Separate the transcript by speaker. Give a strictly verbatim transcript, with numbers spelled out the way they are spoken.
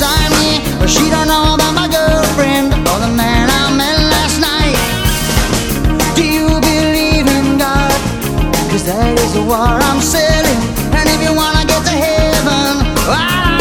Speaker 1: beside me. But she don't know about my girlfriend or the man I met last night. Do you believe in God? Cause that is the war I'm selling. And if you wanna get to heaven, well,